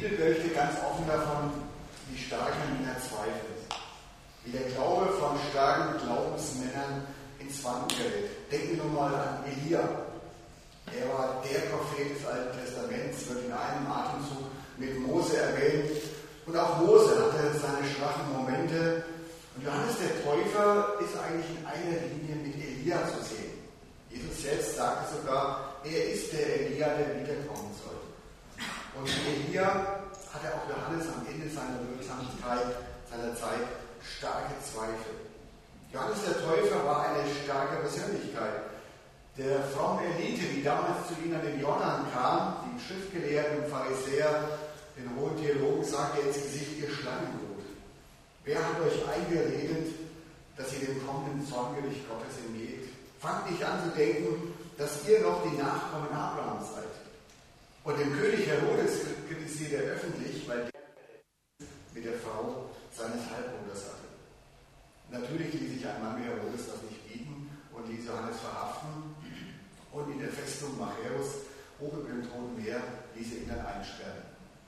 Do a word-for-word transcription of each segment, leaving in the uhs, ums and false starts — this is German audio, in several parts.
Bibel berichtet ganz offen davon, wie stark man in der Zweifel ist. Wie der Glaube von starken Glaubensmännern ins Wanken gerät. Denken wir nur mal an Elia. Er war der Prophet des Alten Testaments, wird in einem Atemzug mit Mose erwähnt. Und auch Mose hatte seine schwachen Momente. Und Johannes der Täufer ist eigentlich in einer Linie mit Elia zu sehen. Jesus selbst sagte sogar, er ist der Elia, der wiederkommen soll. Und Elia hatte auch Johannes am Ende seiner Wirksamkeit, seiner Zeit, starke Zweifel. Johannes der Täufer war eine starke Persönlichkeit. Der frommen Elite, die damals zu ihnen an den Jordan kam, die Schriftgelehrten und Pharisäer, den hohen Theologen, sagte er ins Gesicht, ihr Schlangenbrut. Wer hat euch eingeredet, dass ihr dem kommenden Zorngericht Gottes entgeht? Fangt nicht an zu denken, dass ihr noch die Nachkommen Abrahams seid. Und den König Herodes kritisiert er öffentlich, weil der mit der Frau seines Halbbruders hatte. Natürlich ließ sich ein Mann wie Herodes das nicht bieten und ließ Johannes verhaften. Und in der Festung Machaerus, hoch über dem Toten Meer, ließ er ihn dann einsperren.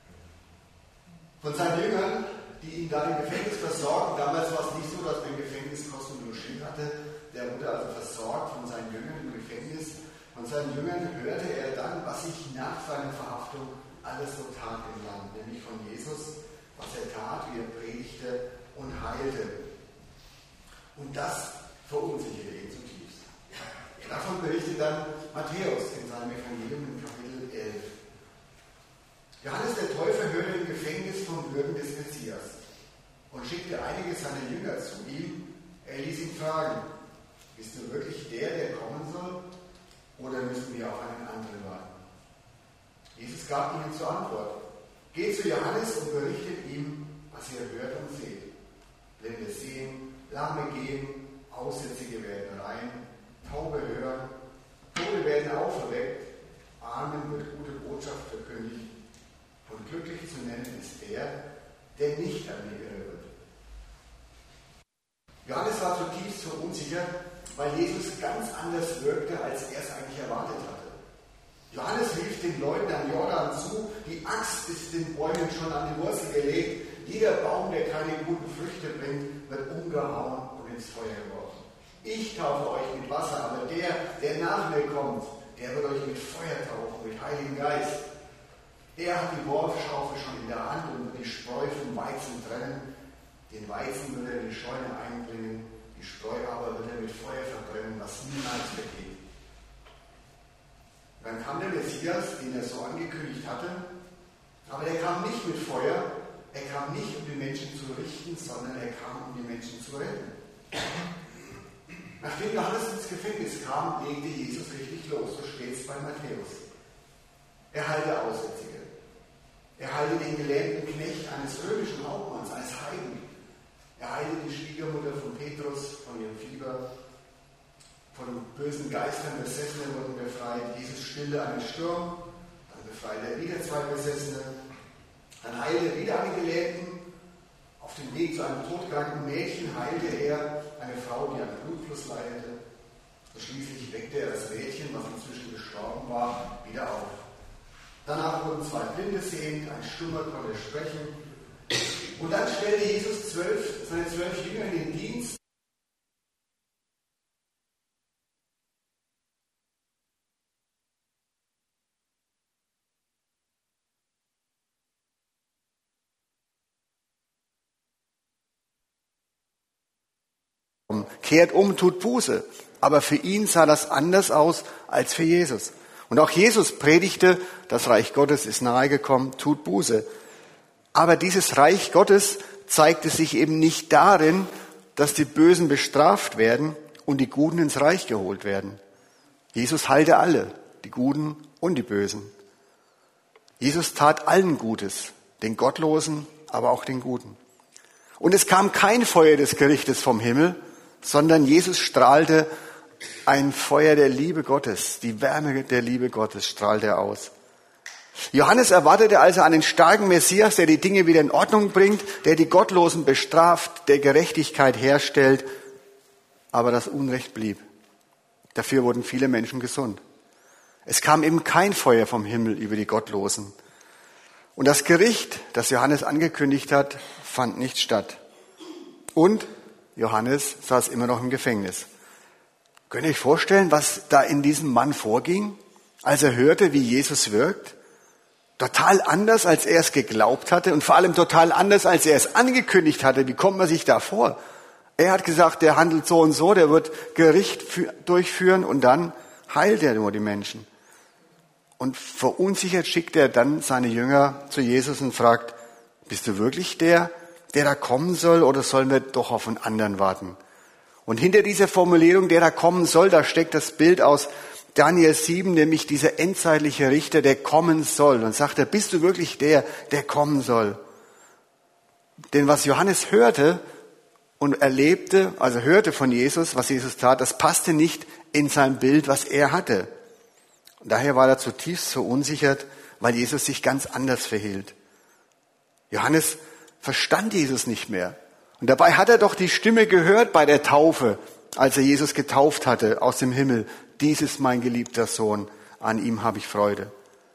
Von seinen Jüngern, die ihn dann im Gefängnis versorgten, damals war es nicht so, dass man im Gefängnis Kost und Logis hatte, der wurde also versorgt von seinen Jüngern im Gefängnis. Von seinen Jüngern hörte er dann, was sich nach seiner Verhaftung alles so tat im Land, nämlich von Jesus, was er tat, wie er predigte und heilte. Und das verunsicherte ihn zutiefst. Davon berichtet dann Matthäus in seinem Evangelium in Kapitel elf. Johannes der Täufer hörte im Gefängnis vom Würden des Messias und schickte einige seiner Jünger zu ihm. Er ließ ihn fragen, bist du wirklich der, der kommen soll, oder müssen wir auf einen anderen warten? Jesus gab ihnen zur Antwort, geht zu Johannes und berichtet ihm, was ihr hört und seht. Blinde sehen, Lahme gehen, Aussätzige werden rein, Taube hören, Tote werden auferweckt, Armen wird gute Botschaft verkündigt. Und glücklich zu nennen ist der, der nicht an mir irre wird. Johannes war zutiefst verunsichert, weil Jesus ganz anders wirkte, als er es eigentlich erwartet hatte. Johannes rief den Leuten am Jordan zu, die Axt ist den Bäumen schon an die Wurzel gelegt, jeder Baum, der keine guten Früchte bringt, wird umgehauen und ins Feuer geworfen. Ich taufe euch mit Wasser, aber der, der nach mir kommt, der wird euch mit Feuer taufen, mit Heiligen Geist. Er hat die Bohrschaufel schon in der Hand und wird die Spreu vom Weizen trennen. Den Weizen wird er in die Scheune einbringen, die Spreu aber wird er mit Feuer verbrennen, was niemals vergeht. Dann kam der Messias, den er so angekündigt hatte, aber der kam nicht mit Feuer, er kam nicht, um die Menschen zu richten, sondern er kam, um die Menschen zu retten. Nachdem Johannes ins Gefängnis kam, legte Jesus richtig los, so steht es bei Matthäus. Er heilte Aussätzige. Er heilte den gelähmten Knecht eines römischen Hauptmanns, eines Heiden. Er heilte die Schwiegermutter von Petrus, von ihrem Fieber. Von bösen Geistern Besessene wurden befreit. Jesus stillte einen Sturm. Dann befreite er wieder zwei Besessene. Dann heilte er wieder einen Gelähmten. Auf dem Weg zu einem todkranken Mädchen heilte er eine Frau, die an Blutfluss leidete. Und schließlich weckte er das Mädchen, was inzwischen gestorben war, wieder auf. Danach wurden zwei Blinde sehend, ein Stummer konnte sprechen. Und dann stellte Jesus zwölf, seine zwölf Jünger in den Dienst. Kehrt um, tut Buße. Aber für ihn sah das anders aus als für Jesus. Und auch Jesus predigte, das Reich Gottes ist nahe gekommen, tut Buße. Aber dieses Reich Gottes zeigte sich eben nicht darin, dass die Bösen bestraft werden und die Guten ins Reich geholt werden. Jesus heilte alle, die Guten und die Bösen. Jesus tat allen Gutes, den Gottlosen, aber auch den Guten. Und es kam kein Feuer des Gerichtes vom Himmel, sondern Jesus strahlte ein Feuer der Liebe Gottes, die Wärme der Liebe Gottes strahlte er aus. Johannes erwartete also einen starken Messias, der die Dinge wieder in Ordnung bringt, der die Gottlosen bestraft, der Gerechtigkeit herstellt, aber das Unrecht blieb. Dafür wurden viele Menschen gesund. Es kam eben kein Feuer vom Himmel über die Gottlosen. Und das Gericht, das Johannes angekündigt hat, fand nicht statt. Und Johannes saß immer noch im Gefängnis. Könnt ihr euch vorstellen, was da in diesem Mann vorging, als er hörte, wie Jesus wirkt? Total anders, als er es geglaubt hatte und vor allem total anders, als er es angekündigt hatte. Wie kommt man sich da vor? Er hat gesagt, der handelt so und so, der wird Gericht durchführen und dann heilt er nur die Menschen. Und verunsichert schickt er dann seine Jünger zu Jesus und fragt, bist du wirklich der, der da kommen soll, oder sollen wir doch auf einen anderen warten? Und hinter dieser Formulierung, der da kommen soll, da steckt das Bild aus Daniel sieben, nämlich dieser endzeitliche Richter, der kommen soll. Und sagt er, bist du wirklich der, der kommen soll? Denn was Johannes hörte und erlebte, also hörte von Jesus, was Jesus tat, das passte nicht in sein Bild, was er hatte. Und daher war er zutiefst verunsichert, weil Jesus sich ganz anders verhielt. Johannes verstand Jesus nicht mehr. Und dabei hat er doch die Stimme gehört bei der Taufe, als er Jesus getauft hatte aus dem Himmel. Dies ist mein geliebter Sohn, an ihm habe ich Freude.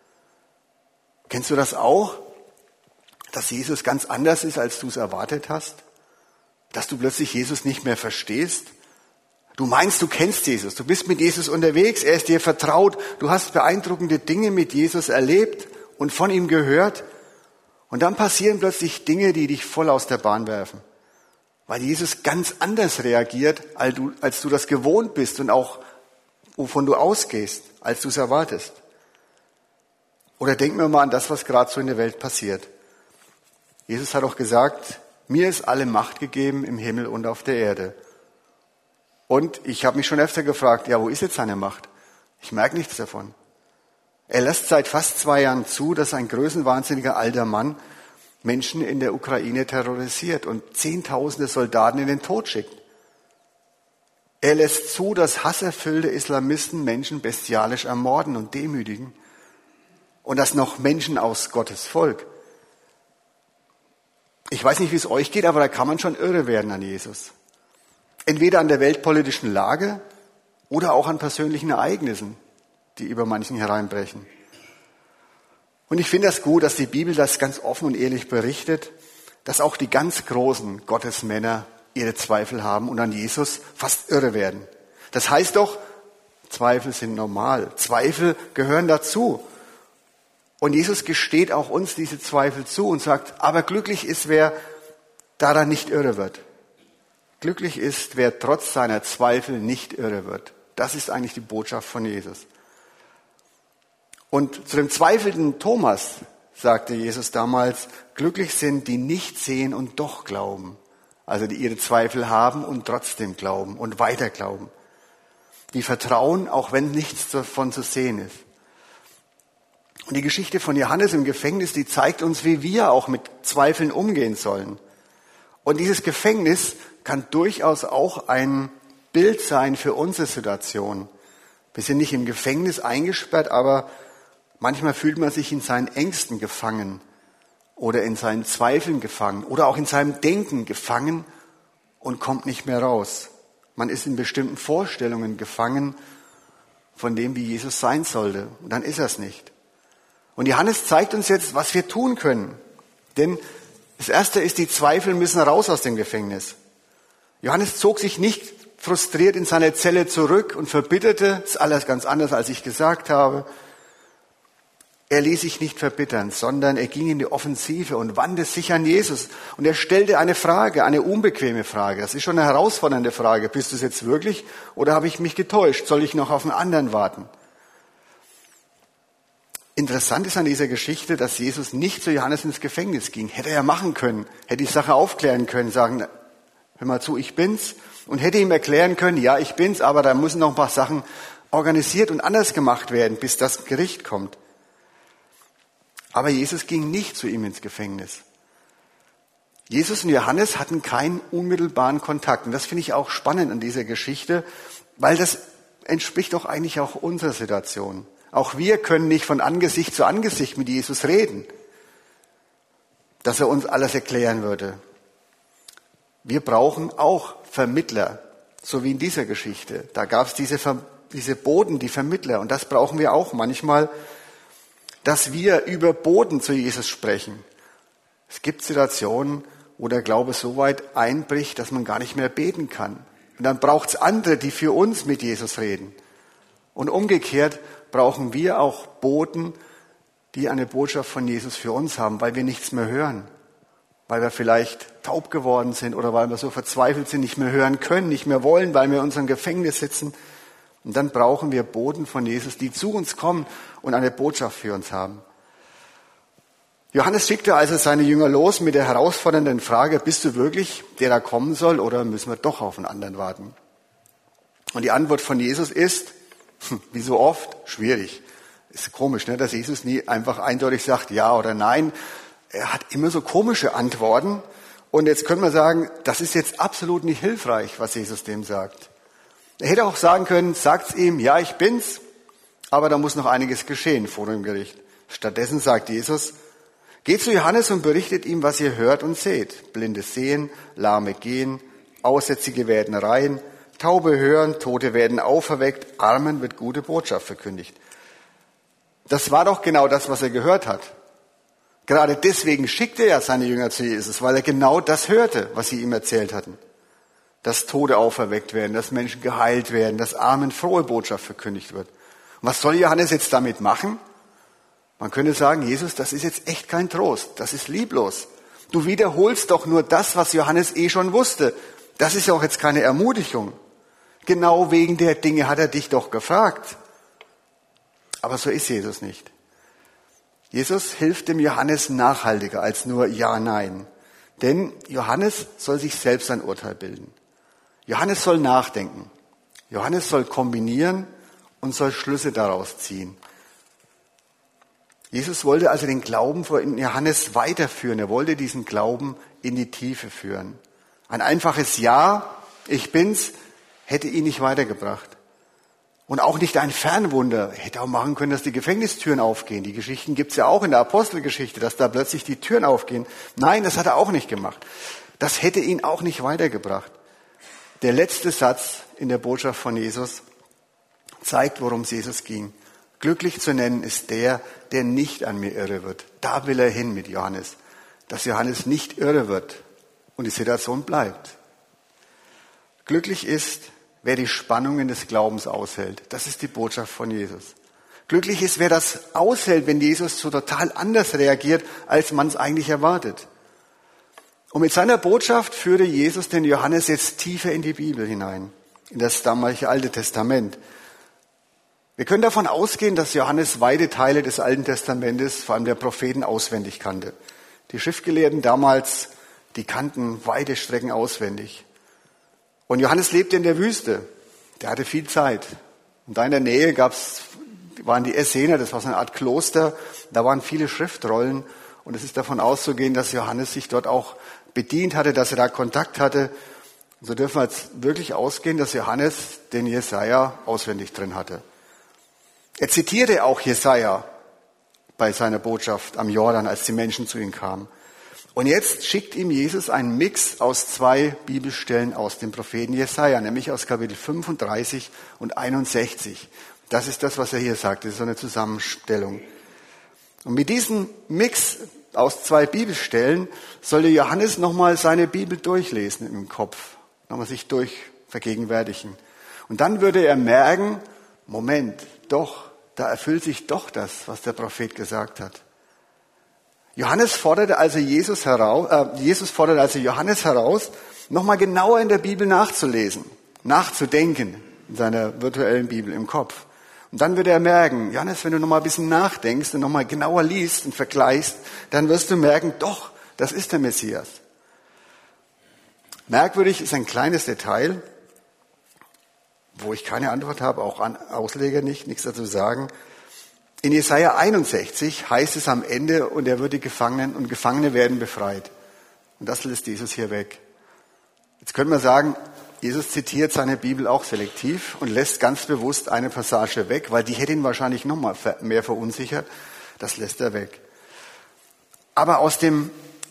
Kennst du das auch? Dass Jesus ganz anders ist, als du es erwartet hast? Dass du plötzlich Jesus nicht mehr verstehst? Du meinst, du kennst Jesus, du bist mit Jesus unterwegs, er ist dir vertraut, du hast beeindruckende Dinge mit Jesus erlebt und von ihm gehört. Und dann passieren plötzlich Dinge, die dich voll aus der Bahn werfen. Weil Jesus ganz anders reagiert, als du, als du das gewohnt bist und auch wovon du ausgehst, als du es erwartest. Oder denken wir mal an das, was gerade so in der Welt passiert. Jesus hat auch gesagt, mir ist alle Macht gegeben im Himmel und auf der Erde. Und ich habe mich schon öfter gefragt, ja, wo ist jetzt seine Macht? Ich merke nichts davon. Er lässt seit fast zwei Jahren zu, dass ein größenwahnsinniger alter Mann Menschen in der Ukraine terrorisiert und Zehntausende Soldaten in den Tod schickt. Er lässt zu, dass hasserfüllte Islamisten Menschen bestialisch ermorden und demütigen. Und das noch Menschen aus Gottes Volk. Ich weiß nicht, wie es euch geht, aber da kann man schon irre werden an Jesus. Entweder an der weltpolitischen Lage oder auch an persönlichen Ereignissen, die über manchen hereinbrechen. Und ich finde das gut, dass die Bibel das ganz offen und ehrlich berichtet, dass auch die ganz großen Gottesmänner ihre Zweifel haben und an Jesus fast irre werden. Das heißt doch, Zweifel sind normal. Zweifel gehören dazu. Und Jesus gesteht auch uns diese Zweifel zu und sagt, aber glücklich ist, wer daran nicht irre wird. Glücklich ist, wer trotz seiner Zweifel nicht irre wird. Das ist eigentlich die Botschaft von Jesus. Und zu dem zweifelnden Thomas sagte Jesus damals, glücklich sind, die nicht sehen und doch glauben. Also die ihre Zweifel haben und trotzdem glauben und weiter glauben. Die vertrauen, auch wenn nichts davon zu sehen ist. Und die Geschichte von Johannes im Gefängnis, die zeigt uns, wie wir auch mit Zweifeln umgehen sollen. Und dieses Gefängnis kann durchaus auch ein Bild sein für unsere Situation. Wir sind nicht im Gefängnis eingesperrt, aber manchmal fühlt man sich in seinen Ängsten gefangen oder in seinen Zweifeln gefangen oder auch in seinem Denken gefangen und kommt nicht mehr raus. Man ist in bestimmten Vorstellungen gefangen von dem, wie Jesus sein sollte. Und dann ist er es nicht. Und Johannes zeigt uns jetzt, was wir tun können. Denn das Erste ist, die Zweifel müssen raus aus dem Gefängnis. Johannes zog sich nicht frustriert in seine Zelle zurück und verbitterte, das ist alles ganz anders, als ich gesagt habe. Er ließ sich nicht verbittern, sondern er ging in die Offensive und wandte sich an Jesus. Und er stellte eine Frage, eine unbequeme Frage. Das ist schon eine herausfordernde Frage. Bist du es jetzt wirklich oder habe ich mich getäuscht? Soll ich noch auf einen anderen warten? Interessant ist an dieser Geschichte, dass Jesus nicht zu Johannes ins Gefängnis ging. Hätte er machen können, hätte die Sache aufklären können, sagen, hör mal zu, ich bin's. Und hätte ihm erklären können, ja, ich bin's, aber da müssen noch ein paar Sachen organisiert und anders gemacht werden, bis das Gericht kommt. Aber Jesus ging nicht zu ihm ins Gefängnis. Jesus und Johannes hatten keinen unmittelbaren Kontakt. Und das finde ich auch spannend an dieser Geschichte, weil das entspricht doch eigentlich auch unserer Situation. Auch wir können nicht von Angesicht zu Angesicht mit Jesus reden, dass er uns alles erklären würde. Wir brauchen auch Vermittler, so wie in dieser Geschichte. Da gab es diese, diese Boten, die Vermittler, und das brauchen wir auch manchmal. dass wir über Boten zu Jesus sprechen. Es gibt Situationen, wo der Glaube so weit einbricht, dass man gar nicht mehr beten kann. Und dann braucht es andere, die für uns mit Jesus reden. Und umgekehrt brauchen wir auch Boten, die eine Botschaft von Jesus für uns haben, weil wir nichts mehr hören. Weil wir vielleicht taub geworden sind oder weil wir so verzweifelt sind, nicht mehr hören können, nicht mehr wollen, weil wir in unserem Gefängnis sitzen. Und dann brauchen wir Boten von Jesus, die zu uns kommen und eine Botschaft für uns haben. Johannes schickte also seine Jünger los mit der herausfordernden Frage, bist du wirklich der da kommen soll oder müssen wir doch auf einen anderen warten? Und die Antwort von Jesus ist, wie so oft, schwierig. Ist komisch, ne, dass Jesus nie einfach eindeutig sagt ja oder nein. Er hat immer so komische Antworten. Und jetzt können wir sagen, das ist jetzt absolut nicht hilfreich, was Jesus dem sagt. Er hätte auch sagen können, sagt's ihm, ja, ich bin's, aber da muss noch einiges geschehen vor dem Gericht. Stattdessen sagt Jesus, geht zu Johannes und berichtet ihm, was ihr hört und seht. Blinde sehen, Lahme gehen, Aussätzige werden rein, Taube hören, Tote werden auferweckt, Armen wird gute Botschaft verkündigt. Das war doch genau das, was er gehört hat. Gerade deswegen schickte er seine Jünger zu Jesus, weil er genau das hörte, was sie ihm erzählt hatten. Dass Tote auferweckt werden, dass Menschen geheilt werden, dass Armen frohe Botschaft verkündigt wird. Und was soll Johannes jetzt damit machen? Man könnte sagen, Jesus, das ist jetzt echt kein Trost, das ist lieblos. Du wiederholst doch nur das, was Johannes eh schon wusste. Das ist ja auch jetzt keine Ermutigung. Genau wegen der Dinge hat er dich doch gefragt. Aber so ist Jesus nicht. Jesus hilft dem Johannes nachhaltiger als nur Ja, Nein. Denn Johannes soll sich selbst ein Urteil bilden. Johannes soll nachdenken. Johannes soll kombinieren und soll Schlüsse daraus ziehen. Jesus wollte also den Glauben von Johannes weiterführen. Er wollte diesen Glauben in die Tiefe führen. Ein einfaches Ja, ich bin's, hätte ihn nicht weitergebracht. Und auch nicht ein Fernwunder. Hätte auch machen können, dass die Gefängnistüren aufgehen. Die Geschichten gibt's ja auch in der Apostelgeschichte, dass da plötzlich die Türen aufgehen. Nein, das hat er auch nicht gemacht. Das hätte ihn auch nicht weitergebracht. Der letzte Satz in der Botschaft von Jesus zeigt, worum es Jesus ging. Glücklich zu nennen ist der, der nicht an mir irre wird. Da will er hin mit Johannes. Dass Johannes nicht irre wird und die Situation bleibt. Glücklich ist, wer die Spannungen des Glaubens aushält. Das ist die Botschaft von Jesus. Glücklich ist, wer das aushält, wenn Jesus so total anders reagiert, als man es eigentlich erwartet. Und mit seiner Botschaft führte Jesus den Johannes jetzt tiefer in die Bibel hinein, in das damalige Alte Testament. Wir können davon ausgehen, dass Johannes weite Teile des Alten Testamentes, vor allem der Propheten, auswendig kannte. Die Schriftgelehrten damals, die kannten weite Strecken auswendig. Und Johannes lebte in der Wüste. Der hatte viel Zeit. Und da in der Nähe gab's, waren die Essener, das war so eine Art Kloster. Da waren viele Schriftrollen. Und es ist davon auszugehen, dass Johannes sich dort auch bedient hatte, dass er da Kontakt hatte. Und so dürfen wir jetzt wirklich ausgehen, dass Johannes den Jesaja auswendig drin hatte. Er zitierte auch Jesaja bei seiner Botschaft am Jordan, als die Menschen zu ihm kamen. Und jetzt schickt ihm Jesus einen Mix aus zwei Bibelstellen aus dem Propheten Jesaja, nämlich aus Kapitel fünfunddreißig und einundsechzig. Das ist das, was er hier sagt. Das ist so eine Zusammenstellung. Und mit diesem Mix aus zwei Bibelstellen sollte Johannes nochmal seine Bibel durchlesen im Kopf, nochmal sich durchvergegenwärtigen. Und dann würde er merken, Moment, doch, da erfüllt sich doch das, was der Prophet gesagt hat. Johannes forderte also Jesus heraus, äh, Jesus forderte also Johannes heraus, nochmal genauer in der Bibel nachzulesen, nachzudenken in seiner virtuellen Bibel im Kopf. Und dann wird er merken, Johannes, wenn du nochmal ein bisschen nachdenkst und nochmal genauer liest und vergleichst, dann wirst du merken, doch, das ist der Messias. Merkwürdig ist ein kleines Detail, wo ich keine Antwort habe, auch an Ausleger nicht, nichts dazu sagen. In Jesaja einundsechzig heißt es am Ende, und er wird die Gefangenen und Gefangene werden befreit. Und das lässt Jesus hier weg. Jetzt könnte man sagen, Jesus zitiert seine Bibel auch selektiv und lässt ganz bewusst eine Passage weg, weil die hätte ihn wahrscheinlich noch mal mehr verunsichert. Das lässt er weg. Aber aus dem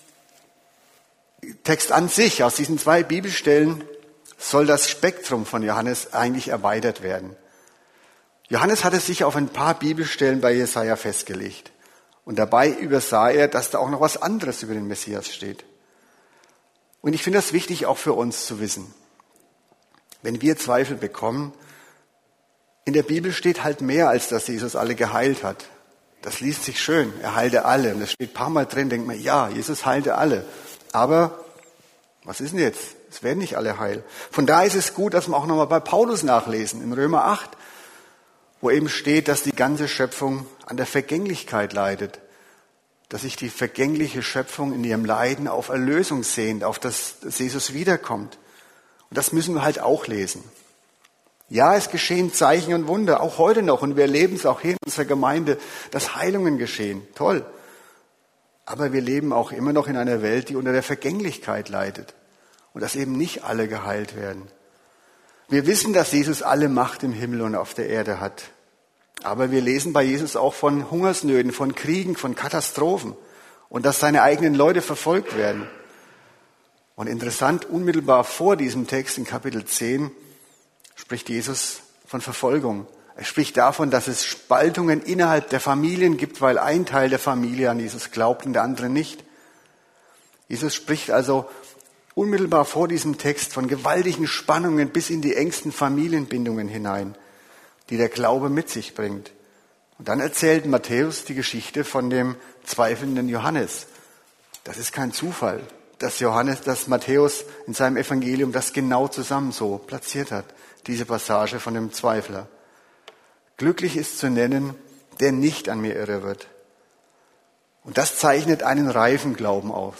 Text an sich, aus diesen zwei Bibelstellen, soll das Spektrum von Johannes eigentlich erweitert werden. Johannes hatte sich auf ein paar Bibelstellen bei Jesaja festgelegt. Und dabei übersah er, dass da auch noch was anderes über den Messias steht. Und ich finde das wichtig auch für uns zu wissen. Wenn wir Zweifel bekommen, in der Bibel steht halt mehr, als dass Jesus alle geheilt hat. Das liest sich schön, er heilte alle. Und das steht ein paar Mal drin, denkt man, ja, Jesus heilte alle. Aber was ist denn jetzt? Es werden nicht alle heil. Von daher ist es gut, dass wir auch nochmal bei Paulus nachlesen, in Römer acht, wo eben steht, dass die ganze Schöpfung an der Vergänglichkeit leidet. Dass sich die vergängliche Schöpfung in ihrem Leiden auf Erlösung sehnt, auf das, dass Jesus wiederkommt. Und das müssen wir halt auch lesen. Ja, es geschehen Zeichen und Wunder, auch heute noch. Und wir erleben es auch hier in unserer Gemeinde, dass Heilungen geschehen. Toll. Aber wir leben auch immer noch in einer Welt, die unter der Vergänglichkeit leidet. Und dass eben nicht alle geheilt werden. Wir wissen, dass Jesus alle Macht im Himmel und auf der Erde hat. Aber wir lesen bei Jesus auch von Hungersnöten, von Kriegen, von Katastrophen. Und dass seine eigenen Leute verfolgt werden. Und interessant, unmittelbar vor diesem Text in Kapitel zehn spricht Jesus von Verfolgung. Er spricht davon, dass es Spaltungen innerhalb der Familien gibt, weil ein Teil der Familie an Jesus glaubt und der andere nicht. Jesus spricht also unmittelbar vor diesem Text von gewaltigen Spannungen bis in die engsten Familienbindungen hinein, die der Glaube mit sich bringt. Und dann erzählt Matthäus die Geschichte von dem zweifelnden Johannes. Das ist kein Zufall, dass Johannes, dass Matthäus in seinem Evangelium das genau zusammen so platziert hat, diese Passage von dem Zweifler. Glücklich ist zu nennen, der nicht an mir irre wird. Und das zeichnet einen reifen Glauben aus.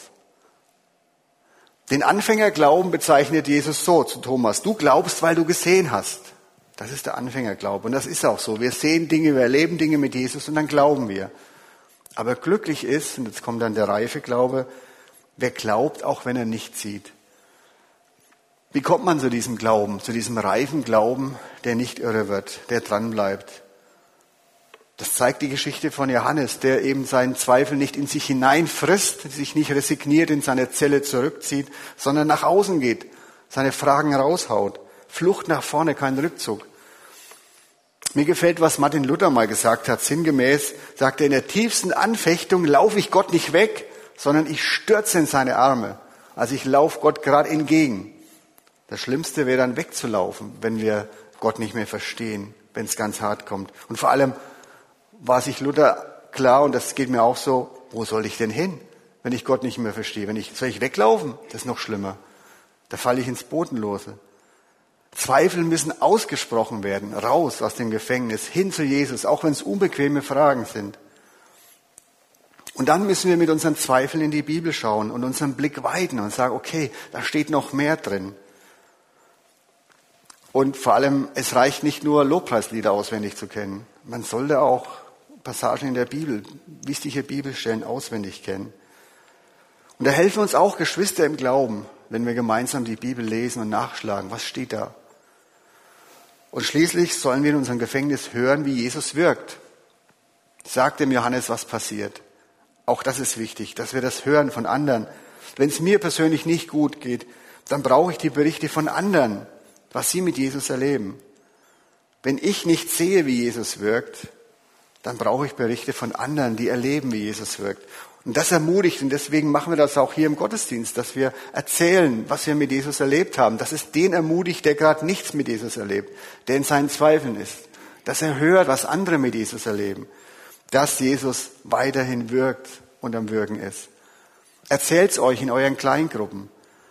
Den Anfängerglauben bezeichnet Jesus so zu Thomas. Du glaubst, weil du gesehen hast. Das ist der Anfängerglaube. Und das ist auch so. Wir sehen Dinge, wir erleben Dinge mit Jesus und dann glauben wir. Aber glücklich ist, und jetzt kommt dann der reife Glaube, wer glaubt, auch wenn er nicht sieht. Wie kommt man zu diesem Glauben, zu diesem reifen Glauben, der nicht irre wird, der dranbleibt? Das zeigt die Geschichte von Johannes, der eben seinen Zweifel nicht in sich hineinfrisst, sich nicht resigniert in seine Zelle zurückzieht, sondern nach außen geht, seine Fragen raushaut. Flucht nach vorne, kein Rückzug. Mir gefällt, was Martin Luther mal gesagt hat, sinngemäß, sagt er, in der tiefsten Anfechtung laufe ich Gott nicht weg, sondern ich stürze in seine Arme. Also ich laufe Gott gerade entgegen. Das Schlimmste wäre dann wegzulaufen, wenn wir Gott nicht mehr verstehen, wenn es ganz hart kommt. Und vor allem war sich Luther klar, und das geht mir auch so, wo soll ich denn hin, wenn ich Gott nicht mehr verstehe? Wenn ich, soll ich weglaufen? Das ist noch schlimmer. Da falle ich ins Bodenlose. Zweifel müssen ausgesprochen werden, raus aus dem Gefängnis, hin zu Jesus, auch wenn es unbequeme Fragen sind. Und dann müssen wir mit unseren Zweifeln in die Bibel schauen und unseren Blick weiten und sagen, okay, da steht noch mehr drin. Und vor allem, es reicht nicht nur, Lobpreislieder auswendig zu kennen. Man sollte auch Passagen in der Bibel, wichtige Bibelstellen auswendig kennen. Und da helfen uns auch Geschwister im Glauben, wenn wir gemeinsam die Bibel lesen und nachschlagen. Was steht da? Und schließlich sollen wir in unserem Gefängnis hören, wie Jesus wirkt. Sagt dem Johannes, was passiert. Auch das ist wichtig, dass wir das hören von anderen. Wenn es mir persönlich nicht gut geht, dann brauche ich die Berichte von anderen, was sie mit Jesus erleben. Wenn ich nicht sehe, wie Jesus wirkt, dann brauche ich Berichte von anderen, die erleben, wie Jesus wirkt. Und das ermutigt, und deswegen machen wir das auch hier im Gottesdienst, dass wir erzählen, was wir mit Jesus erlebt haben. Dass es den ermutigt, der gerade nichts mit Jesus erlebt, der in seinen Zweifeln ist. Dass er hört, was andere mit Jesus erleben. Dass Jesus weiterhin wirkt und am Wirken ist. Erzählt's euch in euren Kleingruppen.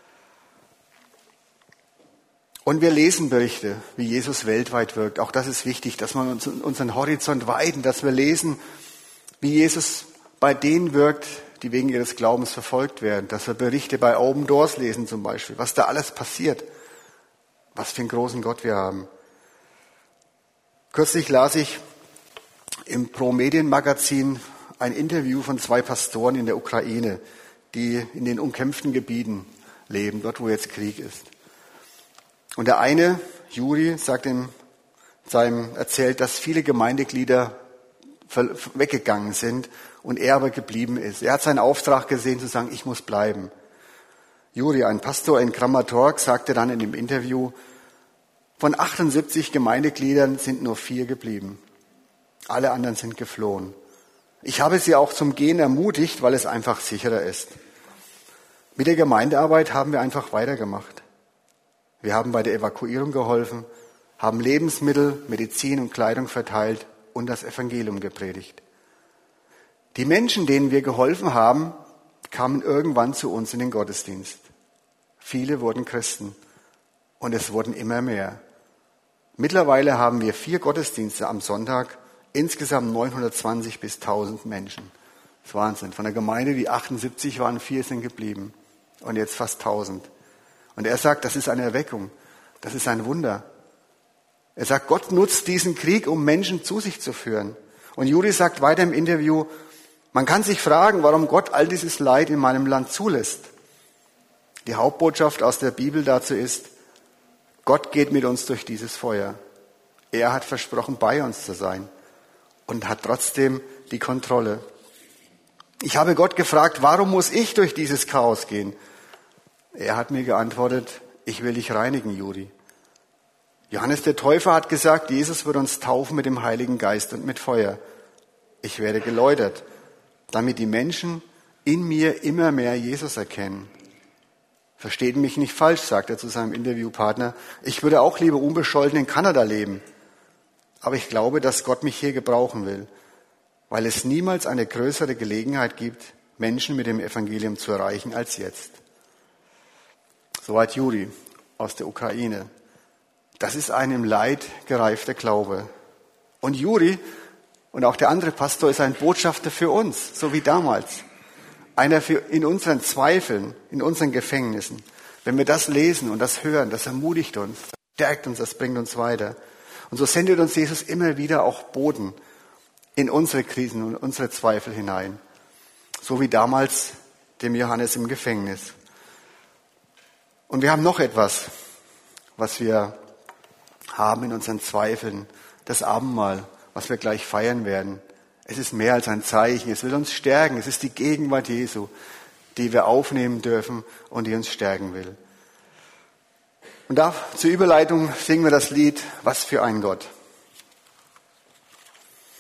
Und wir lesen Berichte, wie Jesus weltweit wirkt. Auch das ist wichtig, dass wir uns unseren Horizont weiten, dass wir lesen, wie Jesus bei denen wirkt, die wegen ihres Glaubens verfolgt werden. Dass wir Berichte bei Open Doors lesen zum Beispiel, was da alles passiert. Was für einen großen Gott wir haben. Kürzlich las ich im Pro-Medien-Magazin ein Interview von zwei Pastoren in der Ukraine, die in den umkämpften Gebieten leben, dort wo jetzt Krieg ist. Und der eine, Juri, sagt in seinem, erzählt, dass viele Gemeindeglieder weggegangen sind und er aber geblieben ist. Er hat seinen Auftrag gesehen, zu sagen, ich muss bleiben. Juri, ein Pastor in Kramatorsk, sagte dann in dem Interview, von achtundsiebzig Gemeindegliedern sind nur vier geblieben. Alle anderen sind geflohen. Ich habe sie auch zum Gehen ermutigt, weil es einfach sicherer ist. Mit der Gemeindearbeit haben wir einfach weitergemacht. Wir haben bei der Evakuierung geholfen, haben Lebensmittel, Medizin und Kleidung verteilt und das Evangelium gepredigt. Die Menschen, denen wir geholfen haben, kamen irgendwann zu uns in den Gottesdienst. Viele wurden Christen und es wurden immer mehr. Mittlerweile haben wir vier Gottesdienste am Sonntag, insgesamt neunhundertzwanzig bis tausend Menschen. Das ist Wahnsinn. Von der Gemeinde, die achtundsiebzig waren, vier sind geblieben und jetzt fast tausend. Und er sagt, das ist eine Erweckung, das ist ein Wunder. Er sagt, Gott nutzt diesen Krieg, um Menschen zu sich zu führen. Und Juri sagt weiter im Interview, man kann sich fragen, warum Gott all dieses Leid in meinem Land zulässt. Die Hauptbotschaft aus der Bibel dazu ist, Gott geht mit uns durch dieses Feuer. Er hat versprochen, bei uns zu sein und hat trotzdem die Kontrolle. Ich habe Gott gefragt, warum muss ich durch dieses Chaos gehen? Er hat mir geantwortet, ich will dich reinigen, Juri. Johannes der Täufer hat gesagt, Jesus wird uns taufen mit dem Heiligen Geist und mit Feuer. Ich werde geläutert, damit die Menschen in mir immer mehr Jesus erkennen. Versteht mich nicht falsch, sagt er zu seinem Interviewpartner. Ich würde auch lieber unbescholten in Kanada leben. Aber ich glaube, dass Gott mich hier gebrauchen will, weil es niemals eine größere Gelegenheit gibt, Menschen mit dem Evangelium zu erreichen als jetzt. Soweit Juri aus der Ukraine. Das ist ein im Leid gereifter Glaube. Und Juri und auch der andere Pastor ist ein Botschafter für uns, so wie damals. Einer für in unseren Zweifeln, in unseren Gefängnissen. Wenn wir das lesen und das hören, das ermutigt uns, stärkt uns, das bringt uns weiter. Und so sendet uns Jesus immer wieder auch Boten in unsere Krisen und unsere Zweifel hinein. So wie damals dem Johannes im Gefängnis. Und wir haben noch etwas, was wir haben in unseren Zweifeln. Das Abendmahl, was wir gleich feiern werden. Es ist mehr als ein Zeichen. Es will uns stärken. Es ist die Gegenwart Jesu, die wir aufnehmen dürfen und die uns stärken will. Und da zur Überleitung singen wir das Lied, Was für ein Gott.